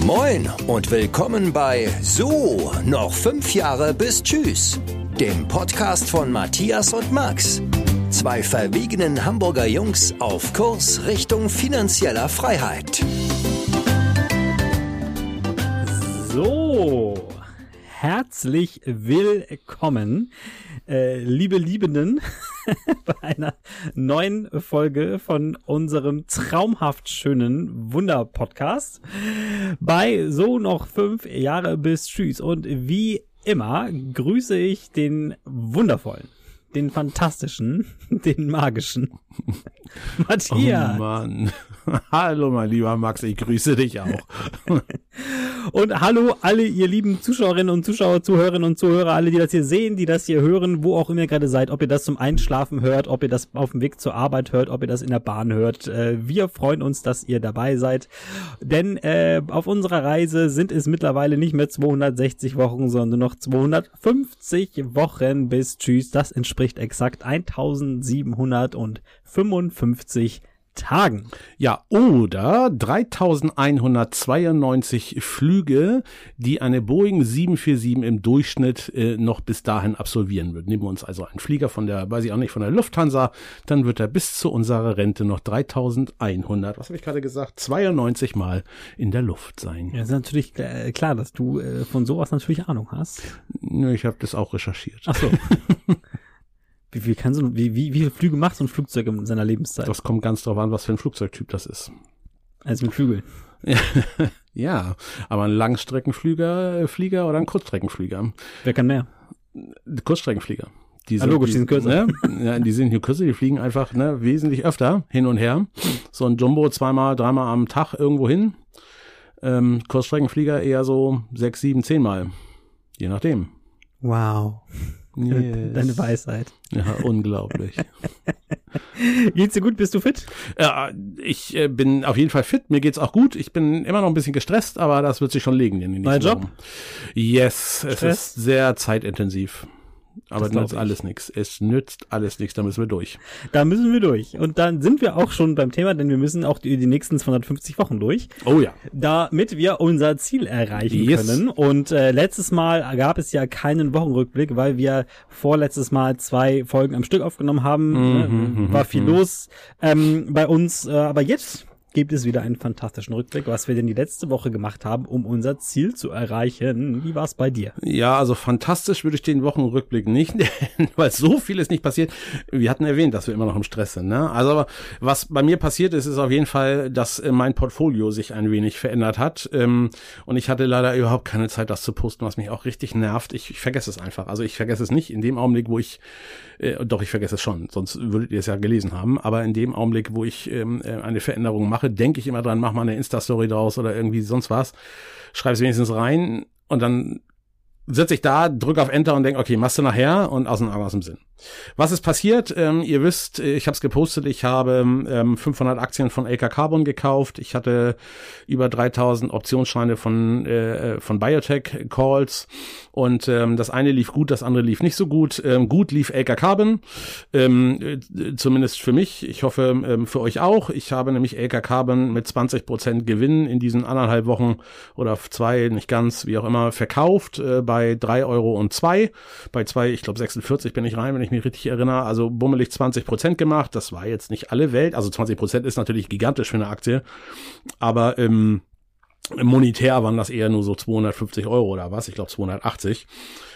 Moin und willkommen bei So, noch 5 Jahre bis Tschüss, dem Podcast von Matthias und Max. Zwei verwegenen Hamburger Jungs auf Kurs Richtung finanzieller Freiheit. So, herzlich willkommen, liebe Liebenden, bei einer neuen Folge von unserem traumhaft schönen Wunder-Podcast bei So noch 5 Jahre bis Tschüss. Und wie immer grüße ich den wundervollen, den fantastischen, den magischen Matthias. Oh Mann. Hallo mein lieber Max, ich grüße dich auch. Und hallo alle ihr lieben Zuschauerinnen und Zuschauer, Zuhörerinnen und Zuhörer, alle, die das hier sehen, die das hier hören, wo auch immer ihr gerade seid, ob ihr das zum Einschlafen hört, ob ihr das auf dem Weg zur Arbeit hört, ob ihr das in der Bahn hört. Wir freuen uns, dass ihr dabei seid, denn auf unserer Reise sind es mittlerweile nicht mehr 260 Wochen, sondern noch 250 Wochen bis Tschüss. Das entspricht exakt 1755 Tagen. Ja, oder 3192 Flüge, die eine Boeing 747 im Durchschnitt noch bis dahin absolvieren wird. Nehmen wir uns also einen Flieger von der, weiß ich auch nicht, von der Lufthansa, dann wird er bis zu unserer Rente noch 3100, was habe ich gerade gesagt, 92 Mal in der Luft sein. Ja, ist natürlich klar, dass du von sowas natürlich Ahnung hast. Nö, ich habe das auch recherchiert. Ach so. Wie viele Flüge macht so ein Flugzeug in seiner Lebenszeit? Das kommt ganz drauf an, was für ein Flugzeugtyp das ist. Also mit Flügeln. Ja, aber ein Langstreckenflieger oder ein Kurzstreckenflieger? Wer kann mehr? Kurzstreckenflieger. Die sind kürzer. Ne? Ja, die sind hier kürzer, die fliegen einfach wesentlich öfter hin und her. So ein Jumbo 2-mal, 3-mal am Tag irgendwo hin. Kurzstreckenflieger eher so 6, 7, 10 Mal. Je nachdem. Wow. Yes. Deine Weisheit. Ja, unglaublich. Geht's dir gut? Bist du fit? Ja, ich bin auf jeden Fall fit. Mir geht's auch gut. Ich bin immer noch ein bisschen gestresst, aber das wird sich schon legen in den nächsten Neuer Job? Wochen. Yes, Stress? Es ist sehr zeitintensiv. Aber Das es nützt glaub ich. alles nichts. Es nützt alles nichts, da müssen wir durch. Da müssen wir durch. Und dann sind wir auch schon beim Thema, denn wir müssen auch die nächsten 250 Wochen durch. Oh ja. Damit wir unser Ziel erreichen Yes. können. Und letztes Mal gab es ja keinen Wochenrückblick, weil wir vorletztes Mal 2 Folgen am Stück aufgenommen haben. War viel los bei uns. Aber jetzt gibt es wieder einen fantastischen Rückblick, was wir denn die letzte Woche gemacht haben, um unser Ziel zu erreichen. Wie war es bei dir? Ja, also fantastisch würde ich den Wochenrückblick nicht nennen, weil so viel ist nicht passiert. Wir hatten erwähnt, dass wir immer noch im Stress sind. Ne? Also was bei mir passiert ist, ist auf jeden Fall, dass mein Portfolio sich ein wenig verändert hat. Und ich hatte leider überhaupt keine Zeit, das zu posten, was mich auch richtig nervt. Ich vergesse es einfach. Also ich vergesse es nicht in dem Augenblick, wo ich, doch ich vergesse es schon, sonst würdet ihr es ja gelesen haben. Aber in dem Augenblick, wo ich eine Veränderung mache, denke ich immer dran, mach mal eine Insta-Story draus oder irgendwie sonst was. Schreib es wenigstens rein und dann sitze ich da, drücke auf Enter und denke, okay, machst du nachher und aus den Augen, aus dem Sinn. Was ist passiert? Ihr wisst, ich habe es gepostet, ich habe 500 Aktien von LK Carbon gekauft. Ich hatte über 3000 Optionsscheine von Biotech Calls und das eine lief gut, das andere lief nicht so gut. Gut lief LK Carbon, zumindest für mich. Ich hoffe für euch auch. Ich habe nämlich LK Carbon mit 20% Gewinn in diesen 1,5 Wochen oder 2, nicht ganz, wie auch immer, verkauft bei 3,02 Euro. Bei 2, ich glaube 46 bin ich rein, wenn ich mich richtig erinnere. Also bummelig 20% gemacht. Das war jetzt nicht alle Welt. Also 20% ist natürlich gigantisch für eine Aktie. Aber monetär waren das eher nur so 250 Euro oder was. Ich glaube 280.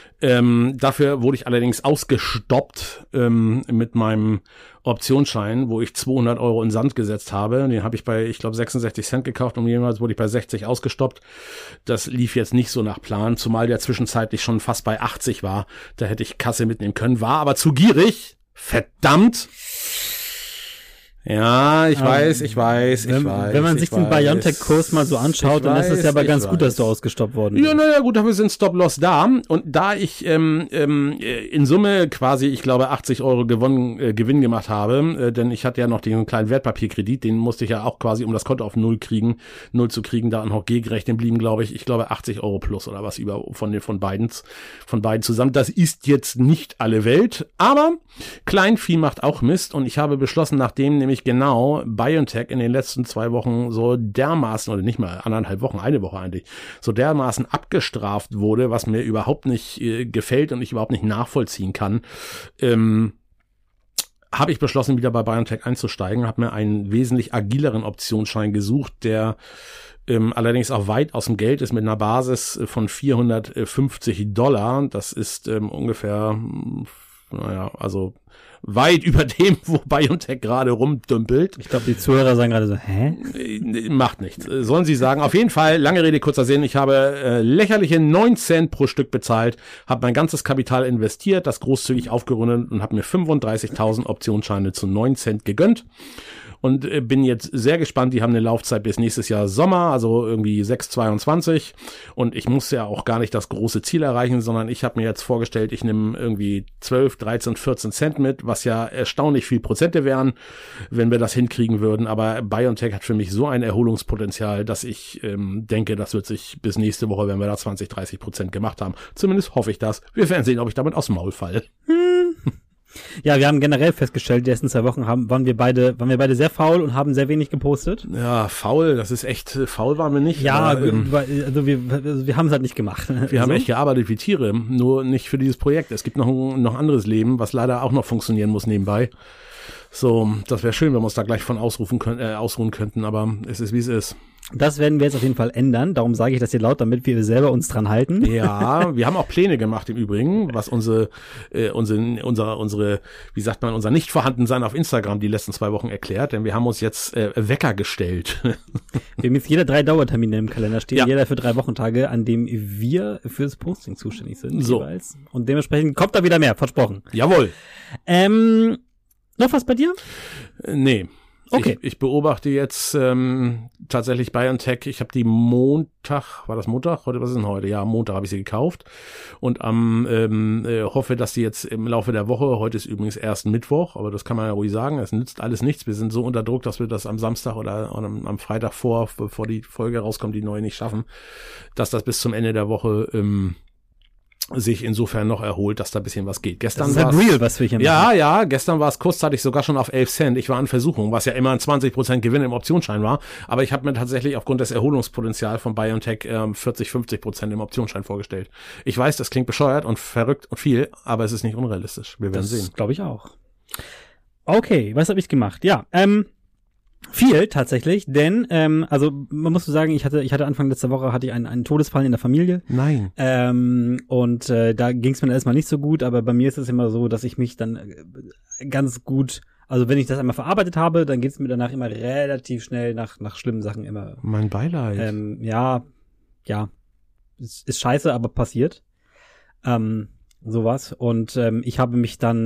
Dafür wurde ich allerdings ausgestoppt mit meinem Optionsschein, wo ich 200 Euro in Sand gesetzt habe. Den habe ich bei, ich glaube, 66 Cent gekauft und jemals wurde ich bei 60 ausgestoppt. Das lief jetzt nicht so nach Plan, zumal der zwischenzeitlich schon fast bei 80 war. Da hätte ich Kasse mitnehmen können, war aber zu gierig. Verdammt! Ja, ich weiß. Wenn man sich den BioNTech-Kurs mal so anschaut, dann ist es ja aber ganz gut, dass du ausgestoppt worden bist. Ja, naja, gut, dafür sind Stop-Loss da. Und da ich in Summe quasi, ich glaube, 80 Euro Gewinn gemacht habe, denn ich hatte ja noch den kleinen Wertpapierkredit, den musste ich ja auch quasi, um das Konto auf Null zu kriegen, da noch gegenrechnen blieben, glaube ich, 80 Euro plus oder was über von beiden zusammen. Das ist jetzt nicht alle Welt, aber Kleinvieh macht auch Mist und ich habe beschlossen, nachdem nämlich nämlich genau BioNTech in den letzten 2 Wochen so dermaßen, oder nicht mal 1,5 Wochen, eine Woche eigentlich, so dermaßen abgestraft wurde, was mir überhaupt nicht gefällt und ich überhaupt nicht nachvollziehen kann, habe ich beschlossen, wieder bei BioNTech einzusteigen, habe mir einen wesentlich agileren Optionsschein gesucht, der allerdings auch weit aus dem Geld ist, mit einer Basis von $450. Das ist ungefähr, also weit über dem, wo BioNTech gerade rumdümpelt. Ich glaube, die Zuhörer sagen gerade so, hä? Macht nichts. Sollen sie sagen. Auf jeden Fall, lange Rede, kurzer Sinn, ich habe lächerliche 9 Cent pro Stück bezahlt, habe mein ganzes Kapital investiert, das großzügig aufgerundet und habe mir 35.000 Optionsscheine zu 9 Cent gegönnt. Und bin jetzt sehr gespannt. Die haben eine Laufzeit bis nächstes Jahr Sommer, also irgendwie 6/22. Und ich muss ja auch gar nicht das große Ziel erreichen, sondern ich habe mir jetzt vorgestellt, ich nehme irgendwie 12, 13, 14 Cent mit, was ja erstaunlich viel Prozente wären, wenn wir das hinkriegen würden. Aber BioNTech hat für mich so ein Erholungspotenzial, dass ich denke, das wird sich bis nächste Woche, wenn wir da 20, 30% gemacht haben. Zumindest hoffe ich das. Wir werden sehen, ob ich damit aus dem Maul falle. Ja, wir haben generell festgestellt, die letzten 2 Wochen waren wir beide sehr faul und haben sehr wenig gepostet. Ja, faul, das ist echt, faul waren wir nicht. Ja, aber, wir haben es halt nicht gemacht. Wir haben echt gearbeitet wie Tiere, nur nicht für dieses Projekt. Es gibt noch ein anderes Leben, was leider auch noch funktionieren muss nebenbei. So, das wäre schön, wenn wir uns da gleich von ausruhen könnten, aber es ist, wie es ist. Das werden wir jetzt auf jeden Fall ändern. Darum sage ich das hier laut, damit wir selber uns dran halten. Ja, wir haben auch Pläne gemacht im Übrigen, was unsere, wie sagt man, unser Nichtvorhandensein auf Instagram die letzten 2 Wochen erklärt, denn wir haben uns jetzt Wecker gestellt. Wir haben jetzt jeder 3 Dauertermine im Kalender stehen, ja. Jeder für 3 Wochentage, an dem wir fürs Posting zuständig sind. So. Jeweils. Und dementsprechend kommt da wieder mehr, versprochen. Jawohl. Noch was bei dir? Nee. Okay. Ich beobachte jetzt tatsächlich BioNTech. Ich habe die Montag, war das Montag? Was ist denn heute? Ja, Montag habe ich sie gekauft und hoffe, dass die jetzt im Laufe der Woche, heute ist übrigens erst Mittwoch, aber das kann man ja ruhig sagen, es nützt alles nichts. Wir sind so unter Druck, dass wir das am Samstag oder am Freitag bevor die Folge rauskommt, die neue nicht schaffen, dass das bis zum Ende der Woche sich insofern noch erholt, dass da ein bisschen was geht. Gestern war real, was wir hier machen. Ja, gestern war es kurzzeitig sogar schon auf 11 Cent. Ich war in Versuchung, was ja immer ein 20% Gewinn im Optionsschein war. Aber ich habe mir tatsächlich aufgrund des Erholungspotenzials von BioNTech 40-50% im Optionsschein vorgestellt. Ich weiß, das klingt bescheuert und verrückt und viel, aber es ist nicht unrealistisch. Wir werden sehen. Das glaube ich auch. Okay, was habe ich gemacht? Ja, viel tatsächlich, denn also man muss so sagen, ich hatte Anfang letzter Woche einen Todesfall in der Familie. Nein. Und da ging es mir erstmal nicht so gut, aber bei mir ist es immer so, dass ich mich dann ganz gut, also wenn ich das einmal verarbeitet habe, dann geht es mir danach immer relativ schnell nach schlimmen Sachen immer. Mein Beileid. Ja, ist scheiße, aber passiert. Sowas. Und ich habe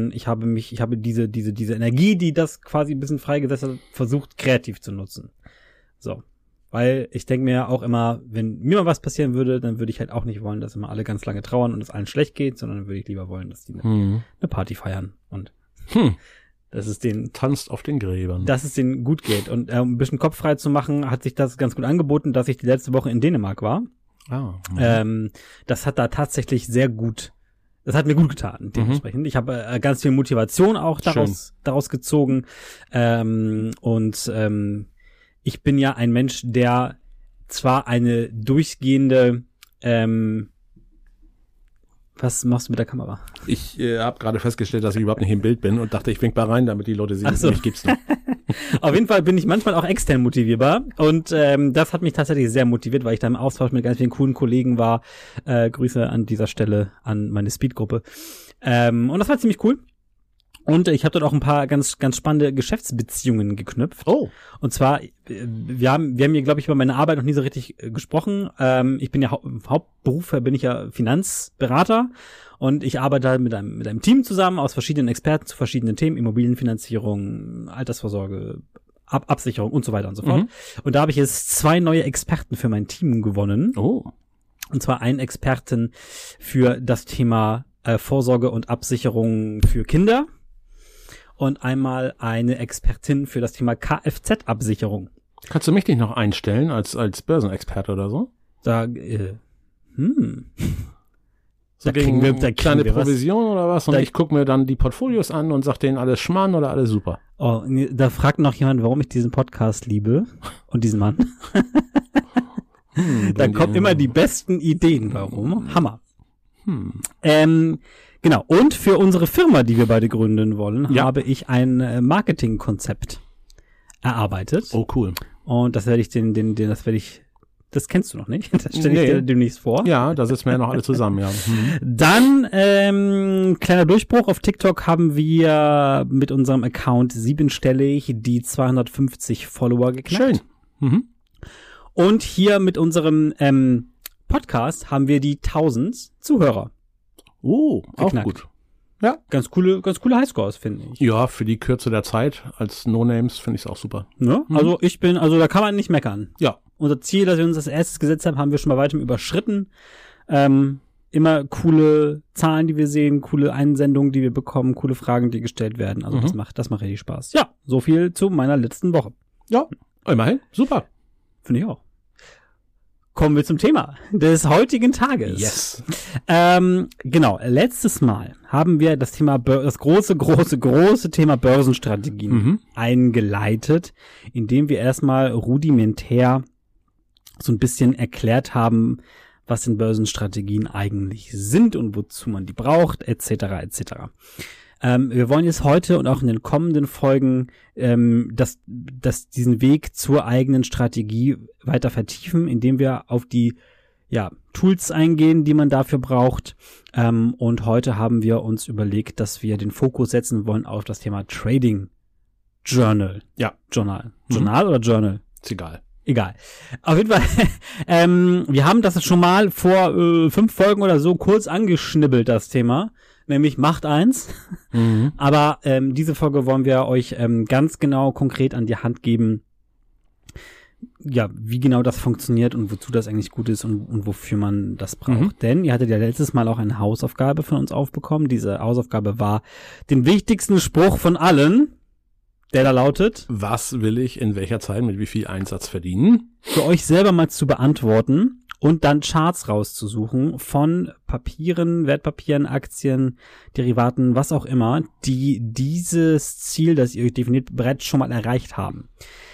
diese Energie, die das quasi ein bisschen freigesetzt hat, versucht kreativ zu nutzen. So. Weil ich denke mir auch immer, wenn mir mal was passieren würde, dann würde ich halt auch nicht wollen, dass immer alle ganz lange trauern und es allen schlecht geht, sondern dann würde ich lieber wollen, dass die eine Party feiern und dass es denen tanzt auf den Gräbern. Dass es denen gut geht. Und um ein bisschen Kopf frei zu machen, hat sich das ganz gut angeboten, dass ich die letzte Woche in Dänemark war. Das hat da tatsächlich das hat mir gut getan, dementsprechend. Ich habe ganz viel Motivation auch daraus gezogen. Ich bin ja ein Mensch, der zwar eine durchgehende was machst du mit der Kamera? Ich habe gerade festgestellt, dass ich überhaupt nicht im Bild bin und dachte, ich wink mal rein, damit die Leute sehen, mich gibt's noch. Auf jeden Fall bin ich manchmal auch extern motivierbar und das hat mich tatsächlich sehr motiviert, weil ich da im Austausch mit ganz vielen coolen Kollegen war. Grüße an dieser Stelle an meine Speed-Gruppe. Und das war ziemlich cool. Und ich habe dort auch ein paar ganz, ganz spannende Geschäftsbeziehungen geknüpft. Oh. Und zwar, wir haben hier, glaube ich, über meine Arbeit noch nie so richtig gesprochen. Ich bin ja im Hauptberuf bin ich ja Finanzberater und ich arbeite halt mit einem Team zusammen aus verschiedenen Experten zu verschiedenen Themen, Immobilienfinanzierung, Altersvorsorge, Absicherung und so weiter und so fort. Und da habe ich jetzt 2 neue Experten für mein Team gewonnen. Oh. Und zwar einen Experten für das Thema Vorsorge und Absicherung für Kinder. Und einmal eine Expertin für das Thema Kfz-Absicherung. Kannst du mich nicht noch einstellen als Börsenexperte oder so? Da, So gegen eine kleine Provision oder was? Und ich gucke mir dann die Portfolios an und sag denen alles Schmarrn oder alles super. Oh, da fragt noch jemand, warum ich diesen Podcast liebe und diesen Mann. Da kommen immer die besten Ideen. Warum? Hammer. Genau. Und für unsere Firma, die wir beide gründen wollen, habe ich ein Marketingkonzept erarbeitet. Oh, cool. Und das werde ich das kennst du noch nicht. Das stelle ich dir demnächst vor. Ja, da sitzen wir ja noch alle zusammen, ja. Dann, kleiner Durchbruch. Auf TikTok haben wir mit unserem Account 7-stellig die 250 Follower geknackt. Schön. Und hier mit unserem Podcast haben wir die 1000 Zuhörer. Oh, geknackt. Auch gut. Ja. Ganz coole Highscores, finde ich. Ja, für die Kürze der Zeit als No-Names finde ich es auch super. Ne? Also da kann man nicht meckern. Ja. Unser Ziel, das wir uns als erstes gesetzt haben wir schon bei weitem überschritten. Immer coole Zahlen, die wir sehen, coole Einsendungen, die wir bekommen, coole Fragen, die gestellt werden. Also das macht richtig Spaß. Ja, so viel zu meiner letzten Woche. Ja, immerhin. Super. Finde ich auch. Kommen wir zum Thema des heutigen Tages. Yes. Genau, letztes Mal haben wir das große Thema Börsenstrategien eingeleitet, indem wir erstmal rudimentär so ein bisschen erklärt haben, was denn Börsenstrategien eigentlich sind und wozu man die braucht, etc. etc. Wir wollen jetzt heute und auch in den kommenden Folgen diesen Weg zur eigenen Strategie weiter vertiefen, indem wir auf die Tools eingehen, die man dafür braucht. Und heute haben wir uns überlegt, dass wir den Fokus setzen wollen auf das Thema Trading Journal. Ja. Journal oder Journal? Ist egal. Egal. Auf jeden Fall, wir haben das schon mal vor 5 Folgen oder so kurz angeschnibbelt, das Thema. Nämlich macht eins. Aber diese Folge wollen wir euch ganz genau konkret an die Hand geben, ja, wie genau das funktioniert und wozu das eigentlich gut ist und wofür man das braucht. Denn ihr hattet ja letztes Mal auch eine Hausaufgabe von uns aufbekommen. Diese Hausaufgabe war den wichtigsten Spruch von allen, der da lautet: Was will ich in welcher Zeit mit wie viel Einsatz verdienen? Für euch selber mal zu beantworten. Und dann Charts rauszusuchen von Papieren, Wertpapieren, Aktien, Derivaten, was auch immer, die dieses Ziel, das ihr euch definiert, bereits schon mal erreicht haben.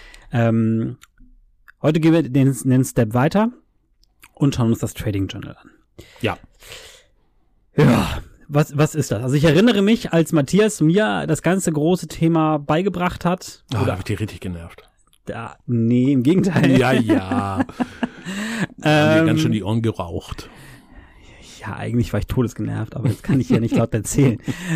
Heute gehen wir den Step weiter und schauen uns das Trading Journal an. Ja. Ja, was ist das? Also ich erinnere mich, als Matthias mir das ganze große Thema beigebracht hat. Da habe ich dir richtig genervt. Nee, im Gegenteil. Ja. Haben mir ganz schön die Ohren geraucht. Ja, eigentlich war ich todesgenervt, aber jetzt kann ich ja nicht laut erzählen.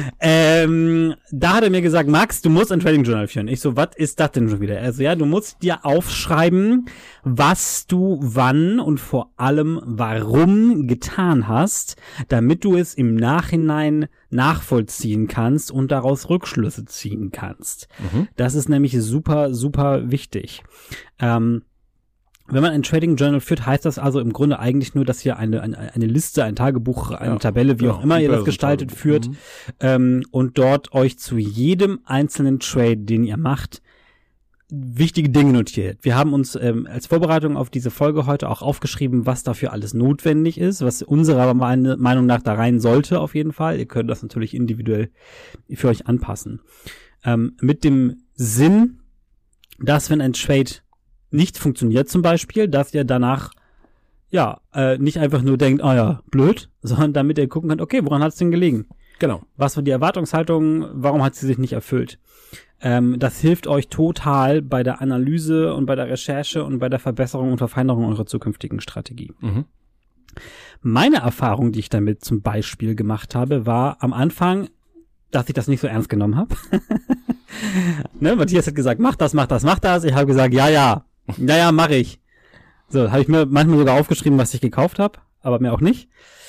Da hat er mir gesagt, Max, du musst ein Trading Journal führen. Ich so, was ist das denn schon wieder? Also ja, du musst dir aufschreiben, was du wann und vor allem warum getan hast, damit du es im Nachhinein nachvollziehen kannst und daraus Rückschlüsse ziehen kannst. Das ist nämlich super, super wichtig. Wenn man ein Trading Journal führt, heißt das also im Grunde eigentlich nur, dass ihr eine Liste, ein Tagebuch, eine Tabelle, wie auch immer ihr das gestaltet, führt und dort euch zu jedem einzelnen Trade, den ihr macht, wichtige Dinge notiert. Wir haben uns als Vorbereitung auf diese Folge heute auch aufgeschrieben, was dafür alles notwendig ist, was unserer Meinung nach da rein sollte auf jeden Fall. Ihr könnt das natürlich individuell für euch anpassen. Mit dem Sinn, dass wenn ein Trade nicht funktioniert zum Beispiel, dass ihr danach nicht einfach nur denkt, blöd, sondern damit ihr gucken könnt, okay, woran hat es denn gelegen? Genau. Was war die Erwartungshaltung? Warum hat sie sich nicht erfüllt? Das hilft euch total bei der Analyse und bei der Recherche und bei der Verbesserung und Verfeinerung eurer zukünftigen Strategie. Meine Erfahrung, die ich damit zum Beispiel gemacht habe, war am Anfang, dass ich das nicht so ernst genommen habe. Matthias hat gesagt, mach das. Ich habe gesagt, ja, mache ich. So, habe ich mir manchmal sogar aufgeschrieben, was ich gekauft habe, aber mir auch nicht.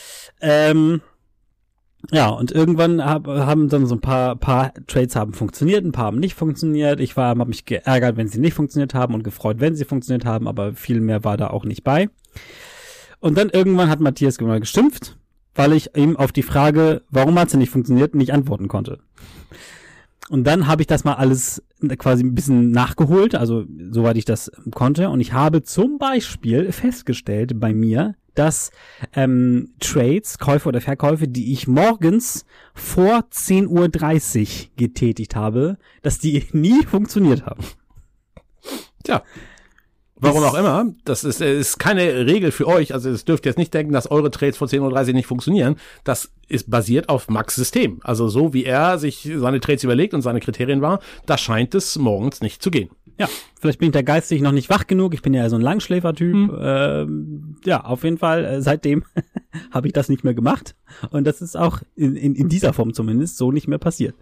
Und irgendwann haben dann so ein paar Trades haben funktioniert, ein paar haben nicht funktioniert. Ich habe mich geärgert, wenn sie nicht funktioniert haben und gefreut, wenn sie funktioniert haben, aber viel mehr war da auch nicht bei. Und dann irgendwann hat Matthias mal geschimpft, weil ich ihm auf die Frage, warum hat sie nicht funktioniert, nicht antworten konnte. Und dann habe ich das mal alles quasi ein bisschen nachgeholt, also soweit ich das konnte. Und ich habe zum Beispiel festgestellt bei mir, dass Trades, Käufe oder Verkäufe, die ich morgens vor 10:30 Uhr getätigt habe, dass die nie funktioniert haben. Tja. Warum auch immer, das ist keine Regel für euch, also das dürft ihr jetzt nicht denken, dass eure Trades vor 10:30 Uhr nicht funktionieren. Das ist basiert auf Max' System. Also so wie er sich seine Trades überlegt und seine Kriterien war, da scheint es morgens nicht zu gehen. Ja, vielleicht bin ich da geistig noch nicht wach genug, ich bin ja so ein Langschläfer-Typ. Ja, auf jeden Fall, seitdem habe ich das nicht mehr gemacht und das ist auch in dieser Form zumindest so nicht mehr passiert.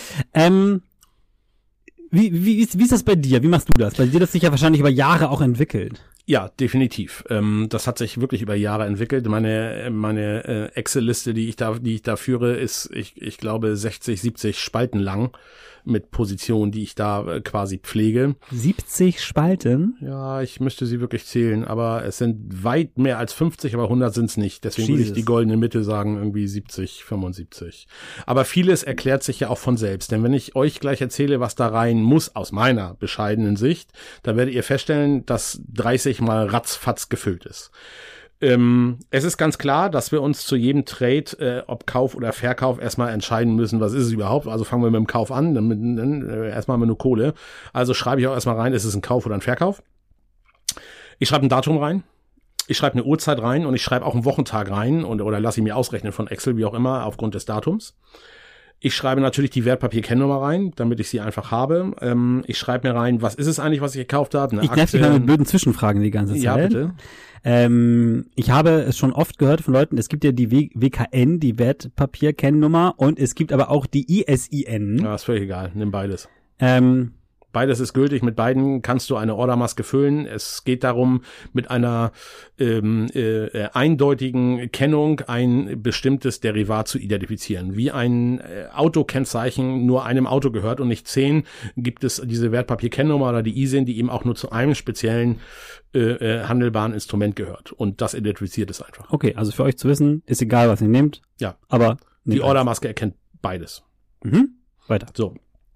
Wie ist das bei dir? Wie machst du das? Bei dir das sich ja wahrscheinlich über Jahre auch entwickelt. Ja, definitiv. Das hat sich wirklich über Jahre entwickelt. Meine Excel-Liste, die ich da führe, ist, ich glaube, 60, 70 Spalten lang mit Positionen, die ich da quasi pflege. 70 Spalten? Ja, ich müsste sie wirklich zählen, aber es sind weit mehr als 50, aber 100 sind's nicht. Deswegen würde ich die goldene Mitte sagen, irgendwie 70, 75. Aber vieles erklärt sich ja auch von selbst. Denn wenn ich euch gleich erzähle, was da rein muss, aus meiner bescheidenen Sicht, dann werdet ihr feststellen, dass 30 mal ratzfatz gefüllt ist. Es ist ganz klar, dass wir uns zu jedem Trade, ob Kauf oder Verkauf, erstmal entscheiden müssen, was ist es überhaupt. Also fangen wir mit dem Kauf an, dann erstmal haben wir nur Kohle. Also schreibe ich auch erstmal rein, ist es ein Kauf oder ein Verkauf. Ich schreibe ein Datum rein, ich schreibe eine Uhrzeit rein und ich schreibe auch einen Wochentag rein oder lasse ich mir ausrechnen von Excel, wie auch immer, aufgrund des Datums. Ich schreibe natürlich die Wertpapierkennnummer rein, damit ich sie einfach habe. Ich schreibe mir rein, was ist es eigentlich, was ich gekauft habe? Ich nerv dich mal mit blöden Zwischenfragen die ganze Zeit. Ja, bitte. Ich habe es schon oft gehört von Leuten, es gibt ja die WKN, die Wertpapierkennnummer, und es gibt aber auch die ISIN. Ja, ist völlig egal, nimm beides. Beides ist gültig, mit beiden kannst du eine Ordermaske füllen. Es geht darum, mit einer eindeutigen Kennung ein bestimmtes Derivat zu identifizieren. Wie ein Autokennzeichen nur einem Auto gehört und nicht 10, gibt es diese Wertpapierkennnummer oder die ISIN, die eben auch nur zu einem speziellen handelbaren Instrument gehört. Und das identifiziert es einfach. Okay, also für euch zu wissen, ist egal, was ihr nehmt. Ja. Aber die Ordermaske erkennt beides. Weiter. So.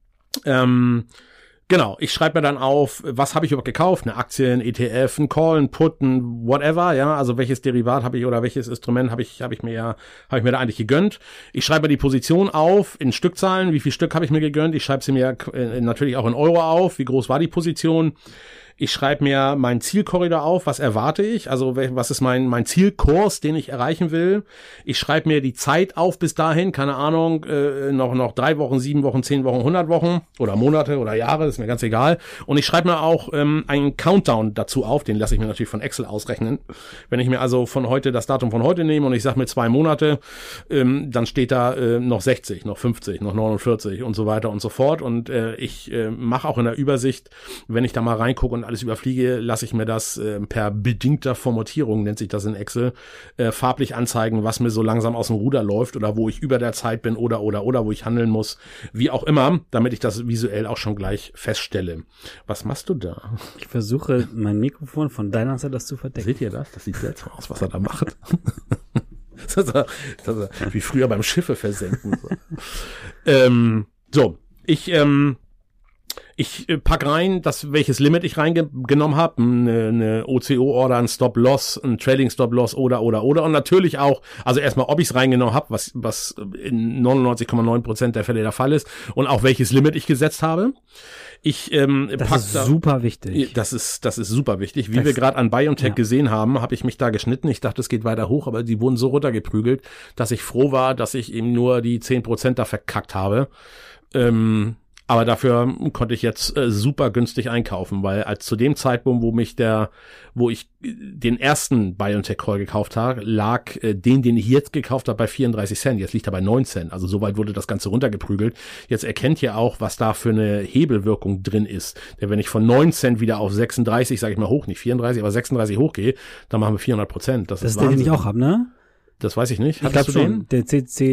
Genau, ich schreibe mir dann auf, was habe ich überhaupt gekauft? Eine Aktie, ein ETF, ein Call, ein Put, ein whatever, ja, also welches Derivat habe ich oder welches Instrument habe ich mir da eigentlich gegönnt. Ich schreibe mir die Position auf in Stückzahlen, wie viel Stück habe ich mir gegönnt. Ich schreibe sie mir natürlich auch in Euro auf, wie groß war die Position. Ich schreibe mir meinen Zielkorridor auf, was erwarte ich, also was ist mein Zielkurs, den ich erreichen will. Ich schreibe mir die Zeit auf bis dahin, keine Ahnung, noch 3 Wochen, 7 Wochen, 10 Wochen, 100 Wochen oder Monate oder Jahre, ist mir ganz egal. Und ich schreibe mir auch einen Countdown dazu auf, den lasse ich mir natürlich von Excel ausrechnen. Wenn ich mir also von heute das Datum von heute nehme und ich sage mir 2 Monate, dann steht da noch 60, noch 50, noch 49 und so weiter und so fort. Und ich mache auch in der Übersicht, wenn ich da mal reingucke und alles überfliege, lasse ich mir das per bedingter Formatierung, nennt sich das in Excel, farblich anzeigen, was mir so langsam aus dem Ruder läuft oder wo ich über der Zeit bin oder wo ich handeln muss, wie auch immer, damit ich das visuell auch schon gleich feststelle. Was machst du da? Ich versuche, mein Mikrofon von deiner Seite das zu verdecken. Seht ihr das? Das sieht seltsam aus, was er da macht. Das ist wie früher beim Schiffe versenken. Ich pack rein, welches Limit ich reingenommen habe, eine OCO-Order, ein Stop-Loss, ein Trading-Stop-Loss oder und natürlich auch, also erstmal, ob ich es reingenommen habe, was in 99,9% der Fälle der Fall ist, und auch welches Limit ich gesetzt habe. Das ist super wichtig. Das ist super wichtig. Wie wir gerade an BioNTech gesehen haben, habe ich mich da geschnitten. Ich dachte, es geht weiter hoch, aber die wurden so runtergeprügelt, dass ich froh war, dass ich eben nur die 10% da verkackt habe. Aber dafür konnte ich jetzt super günstig einkaufen, weil als zu dem Zeitpunkt, wo ich den ersten BioNTech Call gekauft habe, lag den ich jetzt gekauft habe, bei 34 Cent. Jetzt liegt er bei 9 Cent. Also soweit wurde das Ganze runtergeprügelt. Jetzt erkennt ihr auch, was da für eine Hebelwirkung drin ist. Denn wenn ich von 9 Cent wieder auf 36, sage ich mal hoch, nicht 34, aber 36 hochgehe, dann machen wir 400%. Das ist der, den ich auch habe, ne? Das weiß ich nicht. Ich glaube schon. Der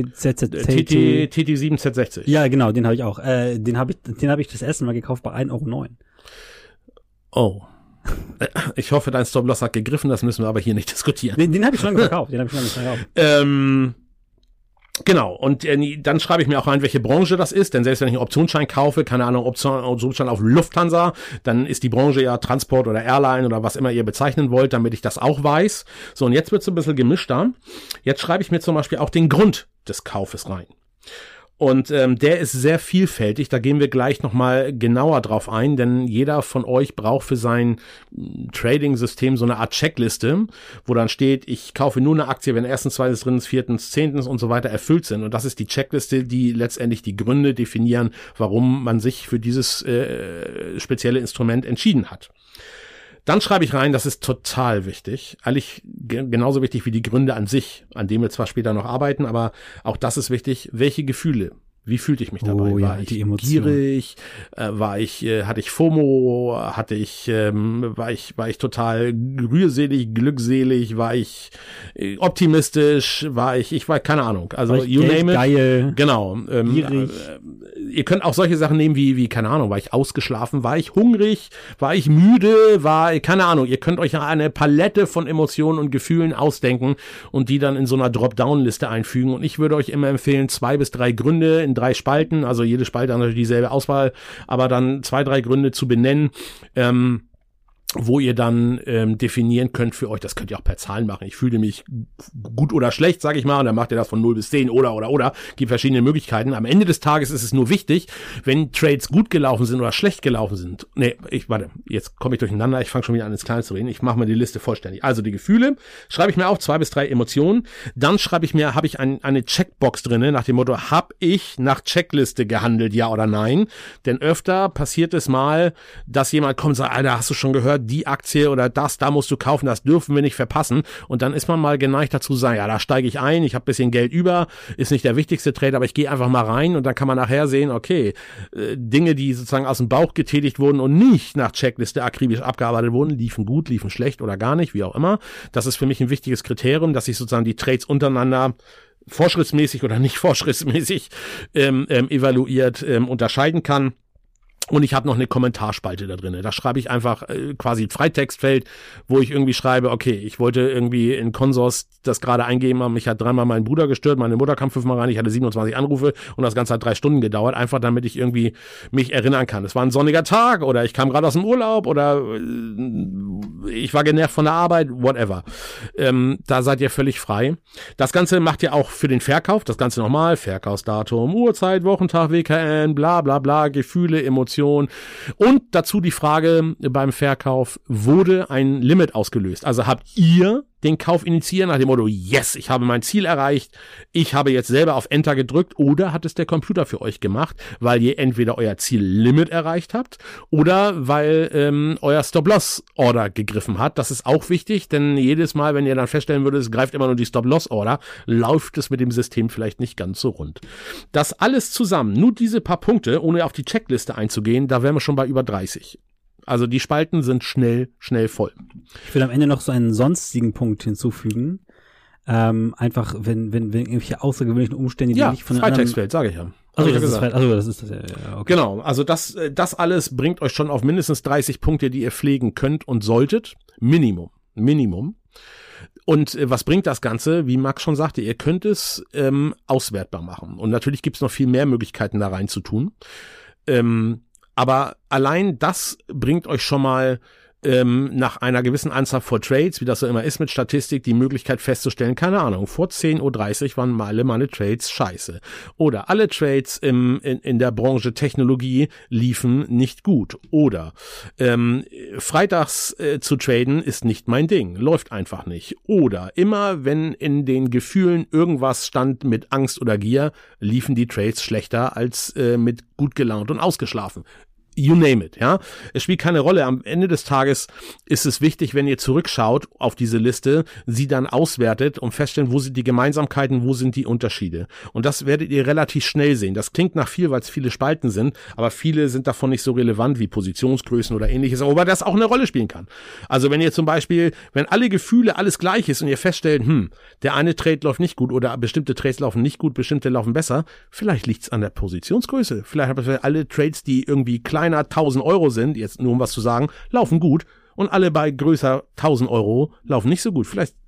TT7Z60. Ja, genau, den habe ich auch. Den habe ich das erste Mal gekauft bei 1,09 €. Oh. Ich hoffe, dein Stop-Loss hat gegriffen, das müssen wir aber hier nicht diskutieren. Den habe ich schon gekauft. Genau, und dann schreibe ich mir auch rein, welche Branche das ist, denn selbst wenn ich einen Optionsschein kaufe, keine Ahnung, Optionsschein auf Lufthansa, dann ist die Branche ja Transport oder Airline oder was immer ihr bezeichnen wollt, damit ich das auch weiß. So, und jetzt wird es ein bisschen gemischter. Jetzt schreibe ich mir zum Beispiel auch den Grund des Kaufes rein. Und der ist sehr vielfältig, da gehen wir gleich nochmal genauer drauf ein, denn jeder von euch braucht für sein Trading-System so eine Art Checkliste, wo dann steht, ich kaufe nur eine Aktie, wenn erstens, zweitens, drittens, viertens, zehntens und so weiter erfüllt sind. Und das ist die Checkliste, die letztendlich die Gründe definieren, warum man sich für dieses spezielle Instrument entschieden hat. Dann schreibe ich rein, das ist total wichtig, eigentlich genauso wichtig wie die Gründe an sich, an denen wir zwar später noch arbeiten, aber auch das ist wichtig, welche Gefühle. Wie fühlte ich mich dabei? War ich gierig? Hatte ich FOMO? War ich total rührselig, glückselig? War ich optimistisch? Ich war keine Ahnung. Also you name it. Geil. Genau. Ihr könnt auch solche Sachen nehmen wie keine Ahnung. War ich ausgeschlafen? War ich hungrig? War ich müde? Keine Ahnung. Ihr könnt euch eine Palette von Emotionen und Gefühlen ausdenken und die dann in so einer Dropdown-Liste einfügen. Und ich würde euch immer empfehlen, 2 bis 3 Gründe in 3 Spalten, also jede Spalte hat natürlich dieselbe Auswahl, aber dann 2, 3 Gründe zu benennen, wo ihr dann definieren könnt für euch, das könnt ihr auch per Zahlen machen. Ich fühle mich gut oder schlecht, sage ich mal, und dann macht ihr das von 0 bis 10 oder. Gibt verschiedene Möglichkeiten. Am Ende des Tages ist es nur wichtig, wenn Trades gut gelaufen sind oder schlecht gelaufen sind. Jetzt komme ich durcheinander, ich fange schon wieder an ins Kleine zu reden. Ich mache mal die Liste vollständig. Also die Gefühle schreibe ich mir auf, 2 bis 3 Emotionen. Dann schreibe ich mir, habe ich eine Checkbox drinne nach dem Motto, habe ich nach Checkliste gehandelt, ja oder nein? Denn öfter passiert es mal, dass jemand kommt und sagt, Alter, hast du schon gehört, die Aktie oder das, da musst du kaufen, das dürfen wir nicht verpassen. Und dann ist man mal geneigt dazu zu sagen, ja, da steige ich ein, ich habe ein bisschen Geld über, ist nicht der wichtigste Trade, aber ich gehe einfach mal rein und dann kann man nachher sehen, okay, Dinge, die sozusagen aus dem Bauch getätigt wurden und nicht nach Checkliste akribisch abgearbeitet wurden, liefen gut, liefen schlecht oder gar nicht, wie auch immer. Das ist für mich ein wichtiges Kriterium, dass ich sozusagen die Trades untereinander vorschrittsmäßig oder nicht vorschrittsmäßig evaluiert unterscheiden kann. Und ich habe noch eine Kommentarspalte da drin. Da schreibe ich einfach quasi ein Freitextfeld, wo ich irgendwie schreibe, okay, ich wollte irgendwie in Consors das gerade eingeben haben. Mich hat 3-mal mein Bruder gestört, meine Mutter kam 5-mal rein, ich hatte 27 Anrufe und das Ganze hat 3 Stunden gedauert, einfach damit ich irgendwie mich erinnern kann. Es war ein sonniger Tag oder ich kam gerade aus dem Urlaub oder ich war genervt von der Arbeit, whatever. Da seid ihr völlig frei. Das Ganze macht ihr auch für den Verkauf, das Ganze nochmal, Verkaufsdatum, Uhrzeit, Wochentag, WKN, bla bla bla, Gefühle, Emotionen. Und dazu die Frage beim Verkauf, wurde ein Limit ausgelöst? Also habt ihr den Kauf initiiert nach dem Motto, yes, ich habe mein Ziel erreicht, ich habe jetzt selber auf Enter gedrückt, oder hat es der Computer für euch gemacht, weil ihr entweder euer Ziellimit erreicht habt oder weil euer Stop-Loss-Order gegriffen hat. Das ist auch wichtig, denn jedes Mal, wenn ihr dann feststellen würdet, es greift immer nur die Stop-Loss-Order, läuft es mit dem System vielleicht nicht ganz so rund. Das alles zusammen, nur diese paar Punkte, ohne auf die Checkliste einzugehen, da wären wir schon bei über 30. Also die Spalten sind schnell voll. Ich will am Ende noch so einen sonstigen Punkt hinzufügen. Einfach, wenn irgendwelche außergewöhnlichen Umstände, die nicht von Freitextfeld, sage ich ja. Das ist das, ja, okay. Genau, also das alles bringt euch schon auf mindestens 30 Punkte, die ihr pflegen könnt und solltet. Minimum. Und was bringt das Ganze? Wie Max schon sagte, ihr könnt es auswertbar machen. Und natürlich gibt es noch viel mehr Möglichkeiten da rein zu tun. Aber allein das bringt euch schon mal nach einer gewissen Anzahl von Trades, wie das so immer ist mit Statistik, die Möglichkeit festzustellen, keine Ahnung, vor 10:30 Uhr waren alle meine Trades scheiße. Oder alle Trades in der Branche Technologie liefen nicht gut. Oder freitags zu traden ist nicht mein Ding, läuft einfach nicht. Oder immer, wenn in den Gefühlen irgendwas stand mit Angst oder Gier, liefen die Trades schlechter als mit gut gelaunt und ausgeschlafen. You name it, ja. Es spielt keine Rolle. Am Ende des Tages ist es wichtig, wenn ihr zurückschaut auf diese Liste, sie dann auswertet und feststellen, wo sind die Gemeinsamkeiten, wo sind die Unterschiede. Und das werdet ihr relativ schnell sehen. Das klingt nach viel, weil es viele Spalten sind, aber viele sind davon nicht so relevant wie Positionsgrößen oder ähnliches, wobei das auch eine Rolle spielen kann. Also wenn ihr zum Beispiel, wenn alle Gefühle alles gleich ist und ihr feststellt, der eine Trade läuft nicht gut oder bestimmte Trades laufen nicht gut, bestimmte laufen besser, vielleicht liegt's an der Positionsgröße. Vielleicht habt ihr alle Trades, die irgendwie kleiner 1.000 Euro sind, jetzt nur um was zu sagen, laufen gut und alle bei größer 1.000 Euro laufen nicht so gut. Vielleicht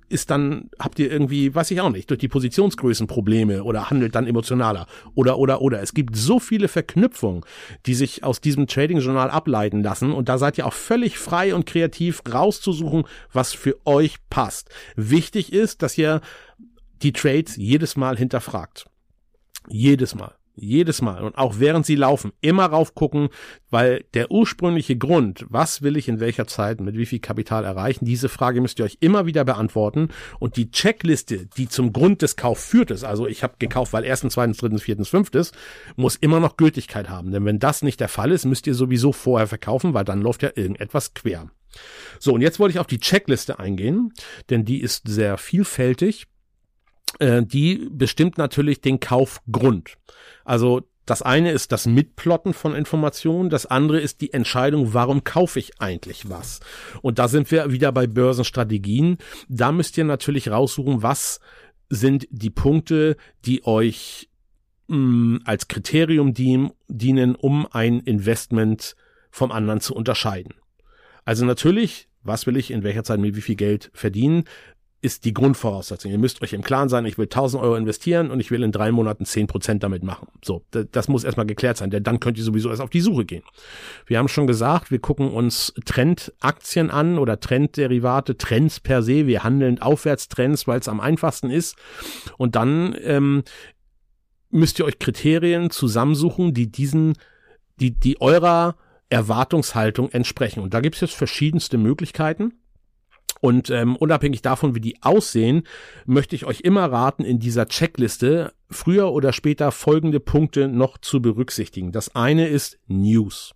habt ihr irgendwie, weiß ich auch nicht, durch die Positionsgrößen Probleme oder handelt dann emotionaler oder. Es gibt so viele Verknüpfungen, die sich aus diesem Trading-Journal ableiten lassen und da seid ihr auch völlig frei und kreativ rauszusuchen, was für euch passt. Wichtig ist, dass ihr die Trades jedes Mal hinterfragt. Jedes Mal. Und auch während sie laufen, immer raufgucken, weil der ursprüngliche Grund, was will ich in welcher Zeit mit wie viel Kapital erreichen, diese Frage müsst ihr euch immer wieder beantworten und die Checkliste, die zum Grund des Kaufs führt ist, also ich habe gekauft, weil 1., 2., 3., 4., 5., muss immer noch Gültigkeit haben, denn wenn das nicht der Fall ist, müsst ihr sowieso vorher verkaufen, weil dann läuft ja irgendetwas quer. So, und jetzt wollte ich auf die Checkliste eingehen, denn die ist sehr vielfältig. Die bestimmt natürlich den Kaufgrund. Also das eine ist das Mitplotten von Informationen, das andere ist die Entscheidung, warum kaufe ich eigentlich was. Und da sind wir wieder bei Börsenstrategien. Da müsst ihr natürlich raussuchen, was sind die Punkte, die euch als Kriterium dienen, um ein Investment vom anderen zu unterscheiden. Also natürlich, was will ich in welcher Zeit mit wie viel Geld verdienen, ist die Grundvoraussetzung. Ihr müsst euch im Klaren sein, ich will 1.000 Euro investieren und ich will in 3 Monaten 10% damit machen. So, das muss erstmal geklärt sein, denn dann könnt ihr sowieso erst auf die Suche gehen. Wir haben schon gesagt, wir gucken uns Trendaktien an oder Trendderivate, Trends per se. Wir handeln Aufwärtstrends, weil es am einfachsten ist. Und dann müsst ihr euch Kriterien zusammensuchen, die eurer Erwartungshaltung entsprechen. Und da gibt es jetzt verschiedenste Möglichkeiten. Und unabhängig davon, wie die aussehen, möchte ich euch immer raten, in dieser Checkliste früher oder später folgende Punkte noch zu berücksichtigen. Das eine ist News.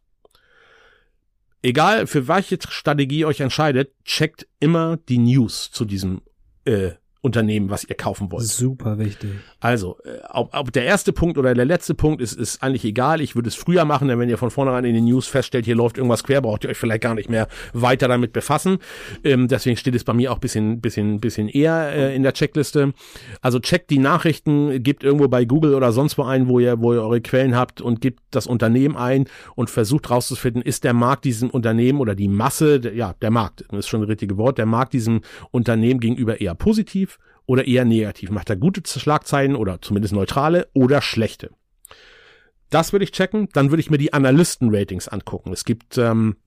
Egal, für welche Strategie ihr euch entscheidet, checkt immer die News zu diesem Unternehmen, was ihr kaufen wollt. Super wichtig. Also, ob der erste Punkt oder der letzte Punkt ist eigentlich egal. Ich würde es früher machen, denn wenn ihr von vornherein in den News feststellt, hier läuft irgendwas quer, braucht ihr euch vielleicht gar nicht mehr weiter damit befassen. Deswegen steht es bei mir auch bisschen eher in der Checkliste. Also checkt die Nachrichten, gebt irgendwo bei Google oder sonst wo ein, wo ihr eure Quellen habt und gebt das Unternehmen ein und versucht rauszufinden, ist der Markt diesem Unternehmen oder die Masse, der Markt, das ist schon das richtige Wort, der Markt diesem Unternehmen gegenüber eher positiv oder eher negativ? Macht er gute Schlagzeilen oder zumindest neutrale oder schlechte? Das würde ich checken. Dann würde ich mir die Analysten-Ratings angucken. Es gibt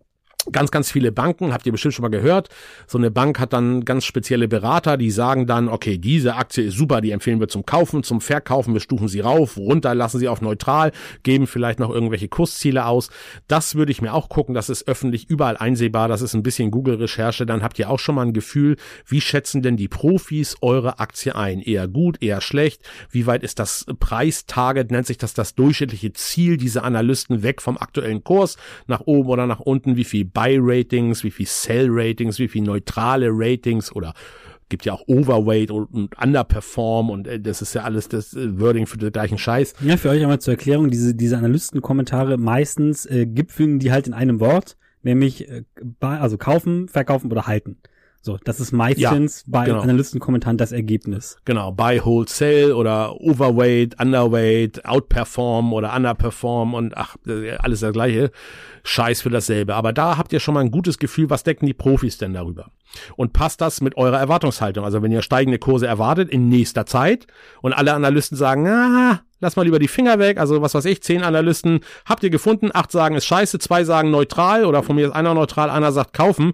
ganz viele Banken, habt ihr bestimmt schon mal gehört. So eine Bank hat dann ganz spezielle Berater, die sagen dann, okay, diese Aktie ist super, die empfehlen wir zum Kaufen, zum Verkaufen, wir stufen sie rauf, runter, lassen sie auf neutral, geben vielleicht noch irgendwelche Kursziele aus. Das würde ich mir auch gucken, das ist öffentlich überall einsehbar, das ist ein bisschen Google-Recherche, dann habt ihr auch schon mal ein Gefühl, wie schätzen denn die Profis eure Aktie ein? Eher gut, eher schlecht? Wie weit ist das Preistarget, nennt sich das durchschnittliche Ziel dieser Analysten weg vom aktuellen Kurs, nach oben oder nach unten? Wie viel Buy-Ratings, wie viel Sell-Ratings, wie viel neutrale Ratings oder gibt ja auch Overweight und Underperform und das ist ja alles das Wording für den gleichen Scheiß. Ja, für euch einmal zur Erklärung, diese Analystenkommentare meistens gipfeln die halt in einem Wort, nämlich also kaufen, verkaufen oder halten. So, das ist meistens bei Analystenkommentaren das Ergebnis. Genau, Buy, Hold, Sell oder Overweight, Underweight, Outperform oder Underperform und alles das gleiche. Scheiß für dasselbe. Aber da habt ihr schon mal ein gutes Gefühl, was denken die Profis denn darüber? Und passt das mit eurer Erwartungshaltung? Also wenn ihr steigende Kurse erwartet in nächster Zeit und alle Analysten sagen, lass mal lieber die Finger weg, also was weiß ich, 10 Analysten habt ihr gefunden, 8 sagen ist scheiße, 2 sagen neutral oder von mir ist einer neutral, einer sagt kaufen.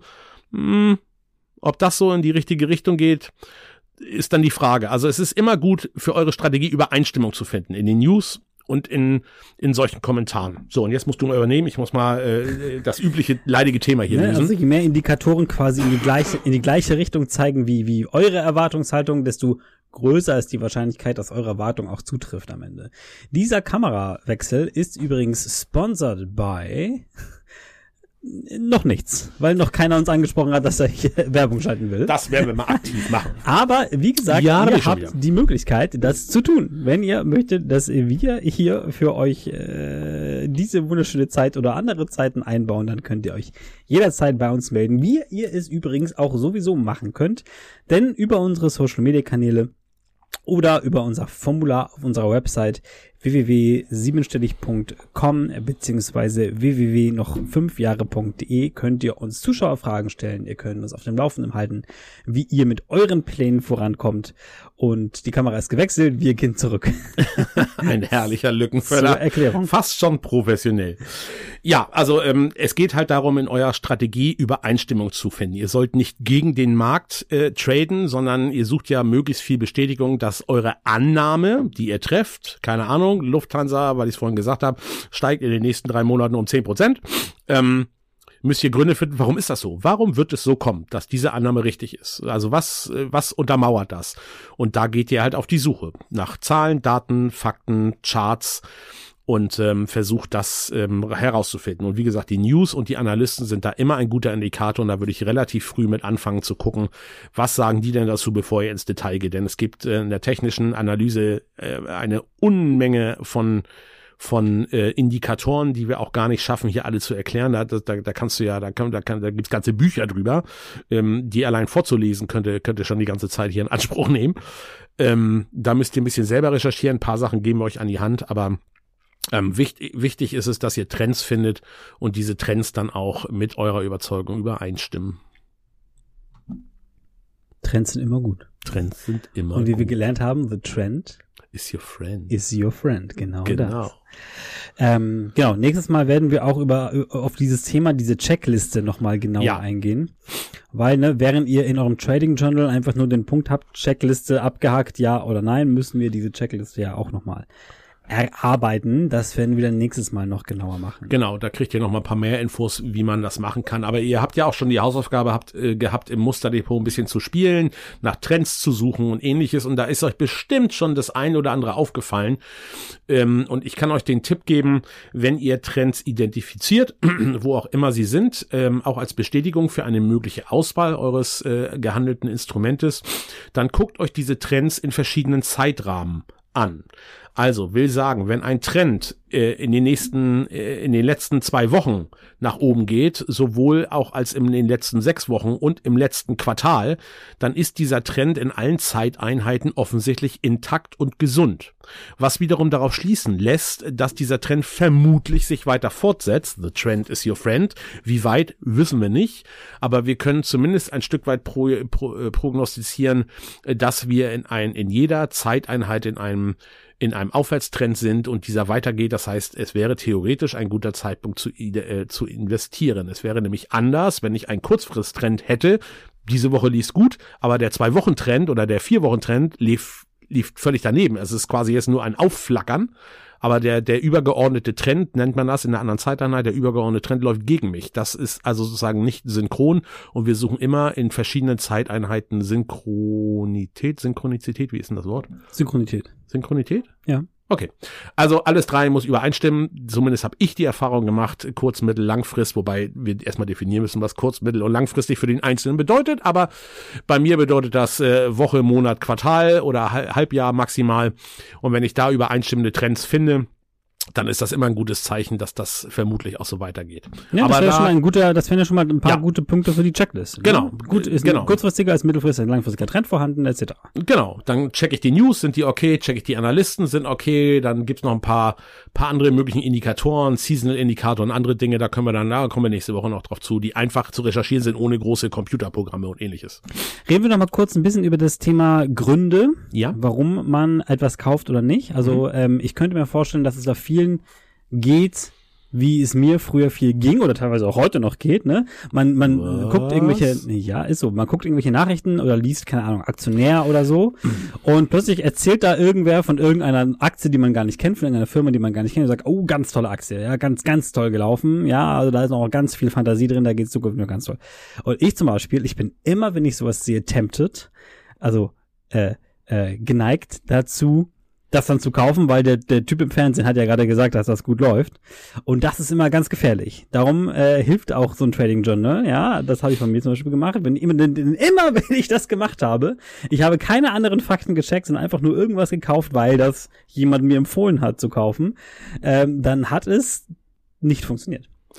Ob das so in die richtige Richtung geht, ist dann die Frage. Also es ist immer gut für eure Strategie Übereinstimmung zu finden in den News und in solchen Kommentaren. So, und jetzt musst du mal übernehmen. Ich muss mal das übliche leidige Thema hier lösen. Also je mehr Indikatoren quasi in die gleiche Richtung zeigen wie eure Erwartungshaltung, desto größer ist die Wahrscheinlichkeit, dass eure Erwartung auch zutrifft am Ende. Dieser Kamerawechsel ist übrigens sponsored by noch nichts, weil noch keiner uns angesprochen hat, dass er hier Werbung schalten will. Das werden wir mal aktiv machen. Aber wie gesagt, ihr habt die Möglichkeit, das zu tun. Wenn ihr möchtet, dass wir hier für euch diese wunderschöne Zeit oder andere Zeiten einbauen, dann könnt ihr euch jederzeit bei uns melden. Wie ihr es übrigens auch sowieso machen könnt, denn über unsere Social-Media-Kanäle oder über unser Formular auf unserer Website www.siebenstellig.com beziehungsweise www.noch5jahre.de könnt ihr uns Zuschauerfragen stellen. Ihr könnt uns auf dem Laufenden halten, wie ihr mit euren Plänen vorankommt. Und die Kamera ist gewechselt, wir gehen zurück. Ein herrlicher Lückenfüller. Zur Erklärung. Fast schon professionell. Ja, also es geht halt darum, in eurer Strategie Übereinstimmung zu finden. Ihr sollt nicht gegen den Markt traden, sondern ihr sucht ja möglichst viel Bestätigung, dass eure Annahme, die ihr trefft, keine Ahnung, Lufthansa, weil ich es vorhin gesagt habe, steigt in den nächsten 3 Monaten um 10%. Müsst ihr Gründe finden, warum ist das so? Warum wird es so kommen, dass diese Annahme richtig ist? Also was untermauert das? Und da geht ihr halt auf die Suche nach Zahlen, Daten, Fakten, Charts und versucht das herauszufinden. Und wie gesagt, die News und die Analysten sind da immer ein guter Indikator und da würde ich relativ früh mit anfangen zu gucken, was sagen die denn dazu, bevor ihr ins Detail geht. Denn es gibt in der technischen Analyse eine Unmenge von Indikatoren, die wir auch gar nicht schaffen, hier alle zu erklären. Da kannst du ja, da gibt's ganze Bücher drüber, die allein vorzulesen könnt ihr schon die ganze Zeit hier in Anspruch nehmen. Da müsst ihr ein bisschen selber recherchieren. Ein paar Sachen geben wir euch an die Hand, aber wichtig ist es, dass ihr Trends findet und diese Trends dann auch mit eurer Überzeugung übereinstimmen. Trends sind immer gut. Trends sind immer gut. Und wie wir gut. gelernt haben, the trend is your friend. Is your friend, genau. Genau. Das. Genau, nächstes Mal werden wir auch auf dieses Thema, diese Checkliste nochmal genauer eingehen. Weil, während ihr in eurem Trading Journal einfach nur den Punkt habt, Checkliste abgehakt, ja oder nein, müssen wir diese Checkliste ja auch nochmal erarbeiten. Das werden wir dann nächstes Mal noch genauer machen. Genau, da kriegt ihr noch mal ein paar mehr Infos, wie man das machen kann. Aber ihr habt ja auch schon die Hausaufgabe gehabt, im Musterdepot ein bisschen zu spielen, nach Trends zu suchen und ähnliches. Und da ist euch bestimmt schon das ein oder andere aufgefallen. Und ich kann euch den Tipp geben, wenn ihr Trends identifiziert, wo auch immer sie sind, auch als Bestätigung für eine mögliche Auswahl eures gehandelten Instrumentes, dann guckt euch diese Trends in verschiedenen Zeitrahmen an. Also will sagen, wenn ein Trend in den letzten 2 Wochen nach oben geht, sowohl auch als in den letzten 6 Wochen und im letzten Quartal, dann ist dieser Trend in allen Zeiteinheiten offensichtlich intakt und gesund. Was wiederum darauf schließen lässt, dass dieser Trend vermutlich sich weiter fortsetzt. The trend is your friend. Wie weit, wissen wir nicht. Aber wir können zumindest ein Stück weit prognostizieren, dass wir in jeder Zeiteinheit in einem Aufwärtstrend sind und dieser weitergeht. Das heißt, es wäre theoretisch ein guter Zeitpunkt zu investieren. Es wäre nämlich anders, wenn ich einen Kurzfristtrend hätte. Diese Woche lief gut, aber der 2-Wochen-Trend oder der 4-Wochen-Trend lief völlig daneben. Es ist quasi jetzt nur ein Aufflackern. Aber der übergeordnete Trend, nennt man das in der anderen Zeiteinheit, der übergeordnete Trend läuft gegen mich. Das ist also sozusagen nicht synchron und wir suchen immer in verschiedenen Zeiteinheiten Synchronizität, wie ist denn das Wort? Synchronität? Ja. Okay, also alles 3 muss übereinstimmen, zumindest habe ich die Erfahrung gemacht, kurz-, mittel-, langfrist, wobei wir erstmal definieren müssen, was kurz-, mittel- und langfristig für den Einzelnen bedeutet, aber bei mir bedeutet das Woche, Monat, Quartal oder Halbjahr maximal und wenn ich da übereinstimmende Trends finde, dann ist das immer ein gutes Zeichen, dass das vermutlich auch so weitergeht. Ja, aber das wären ja schon mal ein paar gute Punkte für die Checkliste. Genau. Gut, ist ein kurzfristiger, als mittelfristiger, langfristiger Trend vorhanden, etc. Genau. Dann checke ich die News, sind die okay, checke ich die Analysten, sind okay, dann gibt's noch ein paar andere möglichen Indikatoren, Seasonal-Indikatoren, andere Dinge, da kommen wir nächste Woche noch drauf zu, die einfach zu recherchieren sind, ohne große Computerprogramme und ähnliches. Reden wir noch mal kurz ein bisschen über das Thema Gründe, warum man etwas kauft oder nicht. Also ich könnte mir vorstellen, dass es da vielen geht, wie es mir früher viel ging oder teilweise auch heute noch geht, ne? Man guckt man guckt irgendwelche Nachrichten oder liest, keine Ahnung, Aktionär oder so und plötzlich erzählt da irgendwer von irgendeiner Aktie, die man gar nicht kennt, von irgendeiner Firma, die man gar nicht kennt und sagt, oh, ganz tolle Aktie, ja, ganz, ganz toll gelaufen, ja, also da ist noch ganz viel Fantasie drin, da geht's Zukunft nur ganz toll. Und ich zum Beispiel, ich bin immer, wenn ich sowas sehe, tempted, also geneigt dazu, das dann zu kaufen, weil der Typ im Fernsehen hat ja gerade gesagt, dass das gut läuft. Und das ist immer ganz gefährlich. Darum hilft auch so ein Trading Journal. Ja, das habe ich von mir zum Beispiel gemacht. Wenn ich das gemacht habe, ich habe keine anderen Fakten gecheckt, sondern einfach nur irgendwas gekauft, weil das jemand mir empfohlen hat zu kaufen, dann hat es nicht funktioniert.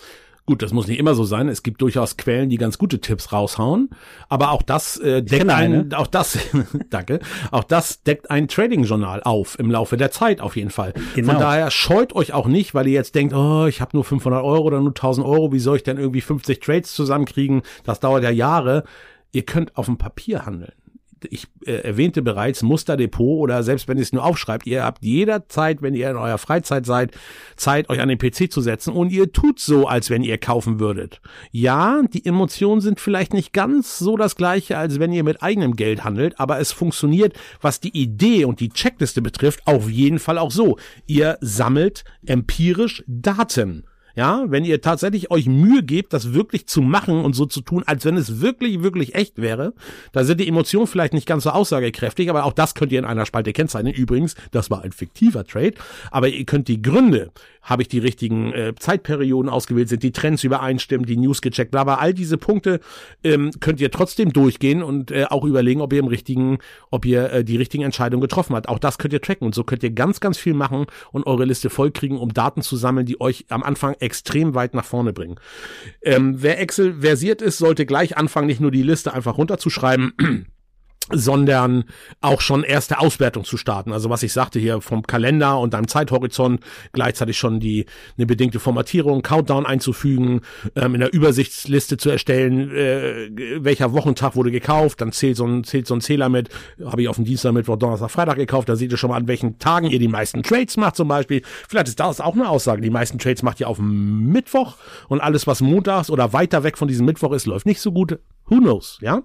Gut, das muss nicht immer so sein. Es gibt durchaus Quellen, die ganz gute Tipps raushauen. Aber auch das deckt danke, auch das deckt ein Trading-Journal auf im Laufe der Zeit auf jeden Fall. Genau. Von daher scheut euch auch nicht, weil ihr jetzt denkt, oh, ich habe nur 500 Euro oder nur 1000 Euro. Wie soll ich denn irgendwie 50 Trades zusammenkriegen? Das dauert ja Jahre. Ihr könnt auf dem Papier handeln. Ich erwähnte bereits Musterdepot oder selbst wenn ihr es nur aufschreibt, ihr habt jederzeit, wenn ihr in eurer Freizeit seid, Zeit, euch an den PC zu setzen und ihr tut so, als wenn ihr kaufen würdet. Ja, die Emotionen sind vielleicht nicht ganz so das gleiche, als wenn ihr mit eigenem Geld handelt, aber es funktioniert, was die Idee und die Checkliste betrifft, auf jeden Fall auch so. Ihr sammelt empirisch Daten. Ja, wenn ihr tatsächlich euch Mühe gebt, das wirklich zu machen und so zu tun, als wenn es wirklich, wirklich echt wäre, da sind die Emotionen vielleicht nicht ganz so aussagekräftig, aber auch das könnt ihr in einer Spalte kennzeichnen. Übrigens, das war ein fiktiver Trade, aber ihr könnt die Gründe, habe ich die richtigen Zeitperioden ausgewählt, sind die Trends übereinstimmen, die News gecheckt, aber all diese Punkte könnt ihr trotzdem durchgehen und auch überlegen, ob ihr die richtigen Entscheidungen getroffen habt. Auch das könnt ihr tracken und so könnt ihr ganz, ganz viel machen und eure Liste vollkriegen, um Daten zu sammeln, die euch am Anfang extrem weit nach vorne bringen. Wer Excel versiert ist, sollte gleich anfangen, nicht nur die Liste einfach runterzuschreiben, sondern auch schon erste Auswertung zu starten. Also was ich sagte hier vom Kalender und deinem Zeithorizont, gleichzeitig schon eine bedingte Formatierung, Countdown einzufügen, in der Übersichtsliste zu erstellen, welcher Wochentag wurde gekauft, dann zählt so ein Zähler mit, habe ich auf dem Dienstag, Mittwoch, Donnerstag, Freitag gekauft, da seht ihr schon mal, an welchen Tagen ihr die meisten Trades macht zum Beispiel. Vielleicht ist das auch eine Aussage, die meisten Trades macht ihr auf dem Mittwoch und alles, was montags oder weiter weg von diesem Mittwoch ist, läuft nicht so gut. Who knows, ja?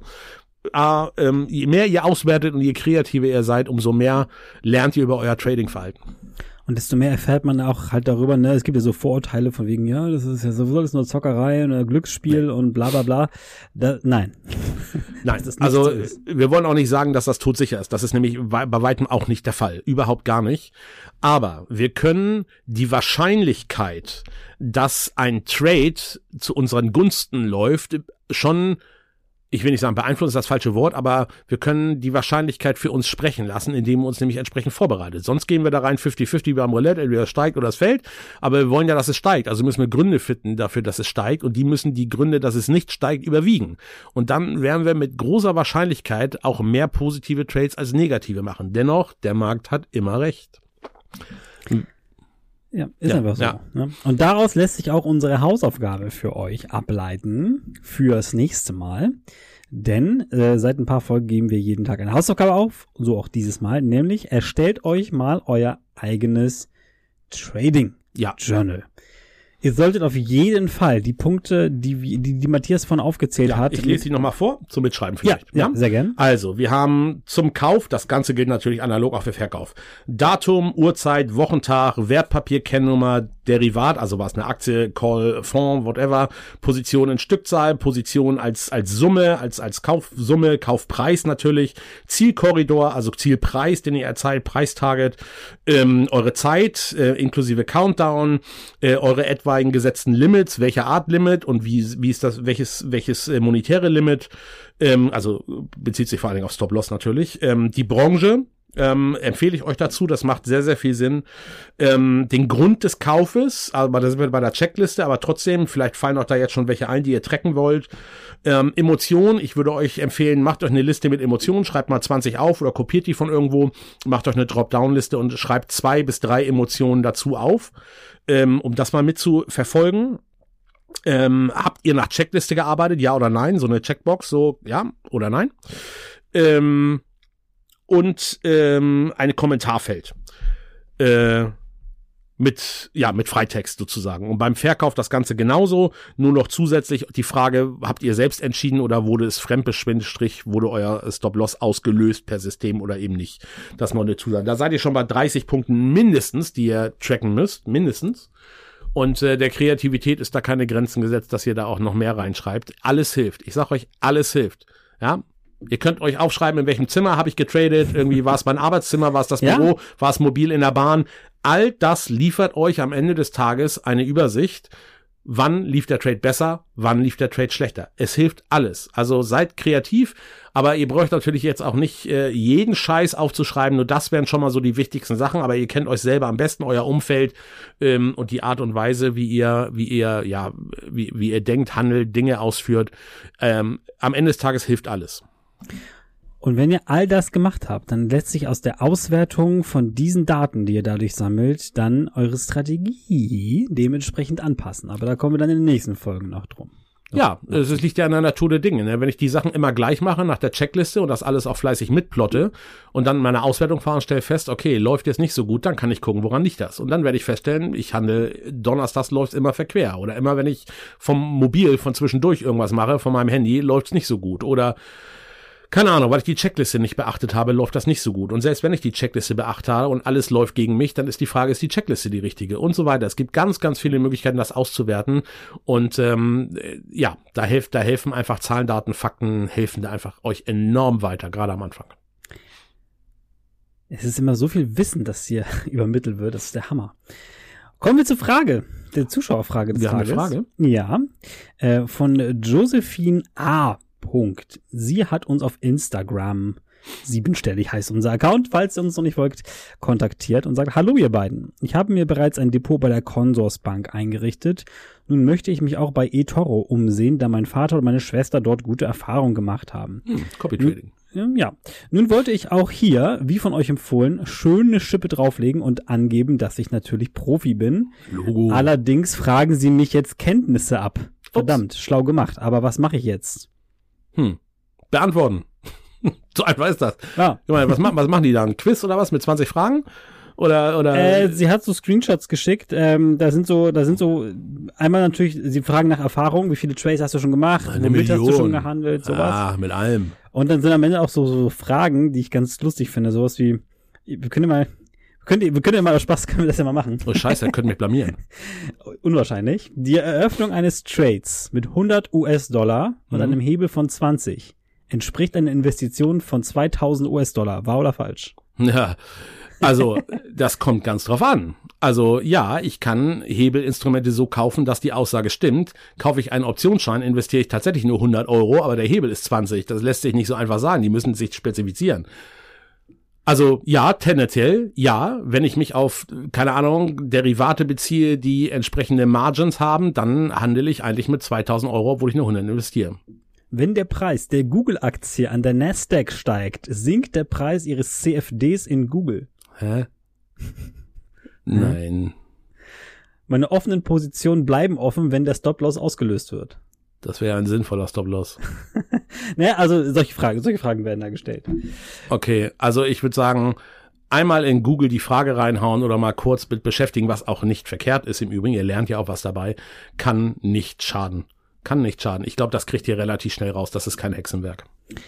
Je mehr ihr auswertet und je kreativer ihr seid, umso mehr lernt ihr über euer Trading-Verhalten. Und desto mehr erfährt man auch halt darüber, ne, es gibt ja so Vorurteile von wegen, ja, das ist ja sowieso alles nur Zockerei und Glücksspiel und bla bla bla. Nein. Nein, also wir wollen auch nicht sagen, dass das todsicher ist. Das ist nämlich bei weitem auch nicht der Fall. Überhaupt gar nicht. Aber wir können die Wahrscheinlichkeit, dass ein Trade zu unseren Gunsten läuft, schon, ich will nicht sagen, beeinflussen ist das falsche Wort, aber wir können die Wahrscheinlichkeit für uns sprechen lassen, indem wir uns nämlich entsprechend vorbereitet. Sonst gehen wir da rein 50-50 beim Roulette, entweder es steigt oder es fällt, aber wir wollen ja, dass es steigt. Also müssen wir Gründe finden dafür, dass es steigt und die müssen die Gründe, dass es nicht steigt, überwiegen. Und dann werden wir mit großer Wahrscheinlichkeit auch mehr positive Trades als negative machen. Dennoch, der Markt hat immer recht. Ja, ist einfach so. Ja. Ne? Und daraus lässt sich auch unsere Hausaufgabe für euch ableiten fürs nächste Mal. Denn seit ein paar Folgen geben wir jeden Tag eine Hausaufgabe auf, so auch dieses Mal, nämlich erstellt euch mal euer eigenes Trading Journal. Ihr solltet auf jeden Fall die Punkte, die Matthias von aufgezählt hat. Ich lese sie nochmal vor, zum Mitschreiben vielleicht. Ja, sehr gern. Also, wir haben zum Kauf, das Ganze gilt natürlich analog auch für Verkauf. Datum, Uhrzeit, Wochentag, Wertpapierkennnummer, Derivat, also was eine Aktie, Call, Fonds, whatever, Position in Stückzahl, Position als Summe, als Kaufsumme, Kaufpreis natürlich, Zielkorridor, also Zielpreis, den ihr erzählt, Preistarget, eure Zeit, inklusive Countdown, eure etwaigen gesetzten Limits, welche Art Limit und wie ist das, welches monetäre Limit, also bezieht sich vor allen Dingen auf Stop-Loss natürlich, die Branche, empfehle ich euch dazu, das macht sehr, sehr viel Sinn. Den Grund des Kaufes, aber da sind wir bei der Checkliste, aber trotzdem, vielleicht fallen euch da jetzt schon welche ein, die ihr tracken wollt. Emotionen, ich würde euch empfehlen, macht euch eine Liste mit Emotionen, schreibt mal 20 auf oder kopiert die von irgendwo, macht euch eine Dropdown-Liste und schreibt 2 bis 3 Emotionen dazu auf, um das mal mit zu verfolgen. Habt ihr nach Checkliste gearbeitet, ja oder nein? So eine Checkbox, so ja oder nein? Und eine Kommentarfeld mit Freitext sozusagen. Und beim Verkauf das Ganze genauso, nur noch zusätzlich die Frage, habt ihr selbst entschieden oder wurde es fremdbestimmt, wurde euer Stop-Loss ausgelöst per System oder eben nicht? Das noch eine Zusage. Da seid ihr schon bei 30 Punkten mindestens, die ihr tracken müsst, mindestens. Und der Kreativität ist da keine Grenzen gesetzt, dass ihr da auch noch mehr reinschreibt. Alles hilft. Ich sag euch, alles hilft. Ja. Ihr könnt euch aufschreiben, in welchem Zimmer habe ich getradet, irgendwie war es mein Arbeitszimmer, war es das Büro, war es mobil in der Bahn. All das liefert euch am Ende des Tages eine Übersicht, wann lief der Trade besser, wann lief der Trade schlechter. Es hilft alles. Also seid kreativ, aber ihr braucht natürlich jetzt auch nicht jeden Scheiß aufzuschreiben, nur das wären schon mal so die wichtigsten Sachen, aber ihr kennt euch selber am besten, euer Umfeld und die Art und Weise, wie ihr denkt, handelt, Dinge ausführt. Am Ende des Tages hilft alles. Und wenn ihr all das gemacht habt, dann lässt sich aus der Auswertung von diesen Daten, die ihr dadurch sammelt, dann eure Strategie dementsprechend anpassen. Aber da kommen wir dann in den nächsten Folgen noch drum. Ja, es liegt ja an der Natur der Dinge. Ne? Wenn ich die Sachen immer gleich mache nach der Checkliste und das alles auch fleißig mitplotte und dann meine Auswertung fahre und stelle fest, okay, läuft jetzt nicht so gut, dann kann ich gucken, woran liegt das. Und dann werde ich feststellen, ich handle donnerstags läuft es immer verquer. Oder immer, wenn ich vom Mobil von zwischendurch irgendwas mache, von meinem Handy, läuft es nicht so gut. Oder keine Ahnung, weil ich die Checkliste nicht beachtet habe, läuft das nicht so gut. Und selbst wenn ich die Checkliste beachtet habe und alles läuft gegen mich, dann ist die Frage, ist die Checkliste die richtige und so weiter. Es gibt ganz, ganz viele Möglichkeiten, das auszuwerten. Und da helfen einfach Zahlen, Daten, Fakten, helfen da einfach euch enorm weiter, gerade am Anfang. Es ist immer so viel Wissen, das hier übermittelt wird, das ist der Hammer. Kommen wir zur Frage, der Zuschauerfrage des Tages. Wir haben eine Frage? Ja, von Josephine A. Sie hat uns auf Instagram, 7stellig heißt unser Account, falls ihr uns noch nicht folgt, kontaktiert und sagt, hallo ihr beiden, ich habe mir bereits ein Depot bei der Consorsbank eingerichtet. Nun möchte ich mich auch bei eToro umsehen, da mein Vater und meine Schwester dort gute Erfahrungen gemacht haben. Copy Trading. Ja, nun wollte ich auch hier, wie von euch empfohlen, schön eine Schippe drauflegen und angeben, dass ich natürlich Profi bin. Logo. Allerdings fragen sie mich jetzt Kenntnisse ab. Verdammt, schlau gemacht, aber was mache ich jetzt? Beantworten. So einfach ist das. Ja. Was machen die da? Ein Quiz oder was mit 20 Fragen? Oder? Sie hat so Screenshots geschickt. Da sind so einmal natürlich, sie fragen nach Erfahrung, wie viele Trades hast du schon gemacht, womit hast du schon gehandelt, sowas. Ah, mit allem. Und dann sind am Ende auch so Fragen, die ich ganz lustig finde, sowas wie, wir können ja mal aus Spaß, können wir das ja mal machen. Oh Scheiße, ihr könnt mich blamieren. Unwahrscheinlich. Die Eröffnung eines Trades mit 100 US-Dollar und einem Hebel von 20 entspricht einer Investition von 2000 US-Dollar. Wahr oder falsch? Ja, also das kommt ganz drauf an. Also ja, ich kann Hebelinstrumente so kaufen, dass die Aussage stimmt. Kaufe ich einen Optionsschein, investiere ich tatsächlich nur 100 Euro, aber der Hebel ist 20. Das lässt sich nicht so einfach sagen. Die müssen sich spezifizieren. Also ja, tendenziell, ja, wenn ich mich auf, keine Ahnung, Derivate beziehe, die entsprechende Margins haben, dann handle ich eigentlich mit 2000 Euro, obwohl ich nur 100 investiere. Wenn der Preis der Google-Aktie an der Nasdaq steigt, sinkt der Preis ihres CFDs in Google. Hä? Nein. Meine offenen Positionen bleiben offen, wenn der Stop-Loss ausgelöst wird. Das wäre ein sinnvoller Stop-Loss. Naja, also solche Fragen werden da gestellt. Okay, also ich würde sagen, einmal in Google die Frage reinhauen oder mal kurz mit beschäftigen, was auch nicht verkehrt ist im Übrigen. Ihr lernt ja auch was dabei. Kann nicht schaden. Ich glaube, das kriegt ihr relativ schnell raus. Das ist kein Hexenwerk.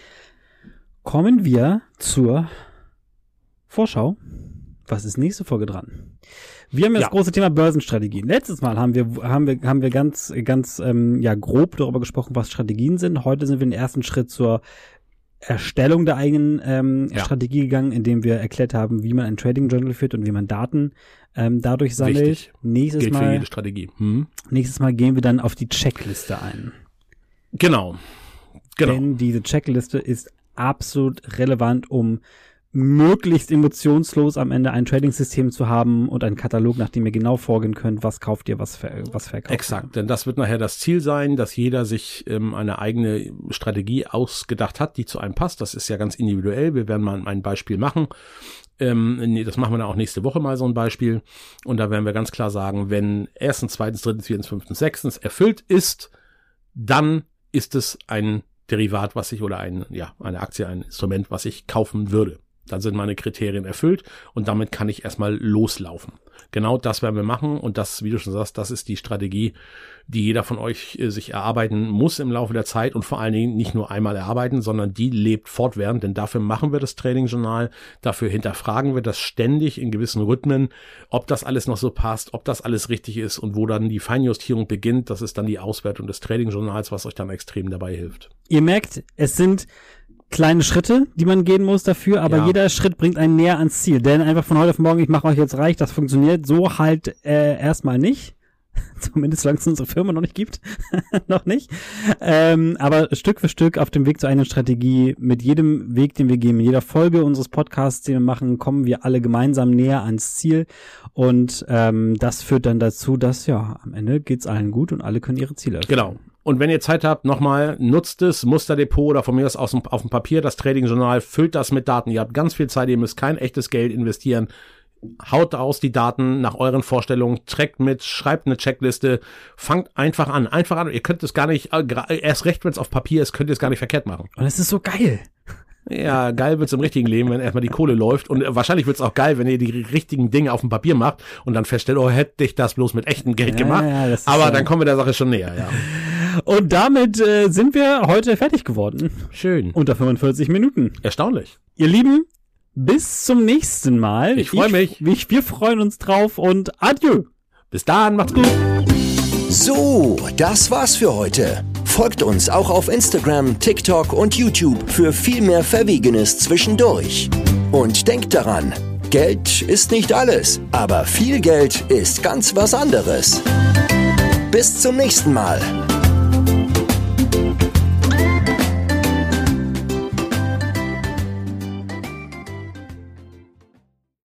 Kommen wir zur Vorschau. Was ist nächste Folge dran? Wir haben ja das große Thema Börsenstrategien. Letztes Mal haben wir ganz grob darüber gesprochen, was Strategien sind. Heute sind wir den ersten Schritt zur Erstellung der eigenen Strategie gegangen, indem wir erklärt haben, wie man ein Trading Journal führt und wie man Daten dadurch sammelt. Wichtig. Gilt für jede Strategie. Nächstes Mal gehen wir dann auf die Checkliste ein. Genau. Denn diese Checkliste ist absolut relevant, um möglichst emotionslos am Ende ein Trading-System zu haben und einen Katalog, nach dem ihr genau vorgehen könnt, was kauft ihr, was verkauft ihr. Exakt, denn das wird nachher das Ziel sein, dass jeder sich eine eigene Strategie ausgedacht hat, die zu einem passt. Das ist ja ganz individuell. Wir werden mal ein Beispiel machen. Das machen wir dann auch nächste Woche mal so ein Beispiel. Und da werden wir ganz klar sagen, wenn 1., 2., 3., 4., 5., 6. erfüllt ist, dann ist es ein Derivat, eine Aktie, ein Instrument, was ich kaufen würde. Dann sind meine Kriterien erfüllt und damit kann ich erstmal loslaufen. Genau das werden wir machen und das, wie du schon sagst, das ist die Strategie, die jeder von euch sich erarbeiten muss im Laufe der Zeit und vor allen Dingen nicht nur einmal erarbeiten, sondern die lebt fortwährend, denn dafür machen wir das Trading-Journal, dafür hinterfragen wir das ständig in gewissen Rhythmen, ob das alles noch so passt, ob das alles richtig ist und wo dann die Feinjustierung beginnt, das ist dann die Auswertung des Trading-Journals, was euch dann extrem dabei hilft. Ihr merkt, es sind kleine Schritte, die man gehen muss dafür, aber jeder Schritt bringt einen näher ans Ziel. Denn einfach von heute auf morgen, ich mache euch jetzt reich, das funktioniert so halt erstmal nicht. Zumindest solange es unsere Firma noch nicht gibt. Noch nicht. Aber Stück für Stück auf dem Weg zu einer Strategie, mit jedem Weg, den wir gehen, mit jeder Folge unseres Podcasts, den wir machen, kommen wir alle gemeinsam näher ans Ziel. Und das führt dann dazu, dass ja am Ende geht's allen gut und alle können ihre Ziele erfüllen. Genau. Und wenn ihr Zeit habt, nochmal, nutzt es, Musterdepot oder von mir aus auf dem Papier, das Trading-Journal, füllt das mit Daten. Ihr habt ganz viel Zeit, ihr müsst kein echtes Geld investieren. Haut aus die Daten nach euren Vorstellungen, trackt mit, schreibt eine Checkliste, fangt einfach an. Ihr könnt es gar nicht, erst recht, wenn es auf Papier ist, könnt ihr es gar nicht verkehrt machen. Und es ist so geil. Ja, geil wird's im richtigen Leben, wenn erstmal die Kohle läuft. Und wahrscheinlich wird's auch geil, wenn ihr die richtigen Dinge auf dem Papier macht und dann feststellt, oh, hätte ich das bloß mit echtem Geld gemacht. Ja, aber dann kommen wir der Sache schon näher, ja. Und damit sind wir heute fertig geworden. Schön. Unter 45 Minuten. Erstaunlich. Ihr Lieben, bis zum nächsten Mal. Ich freue mich. Wir freuen uns drauf und adieu. Bis dann, macht's gut. So, das war's für heute. Folgt uns auch auf Instagram, TikTok und YouTube für viel mehr Verwegenes zwischendurch. Und denkt daran, Geld ist nicht alles, aber viel Geld ist ganz was anderes. Bis zum nächsten Mal.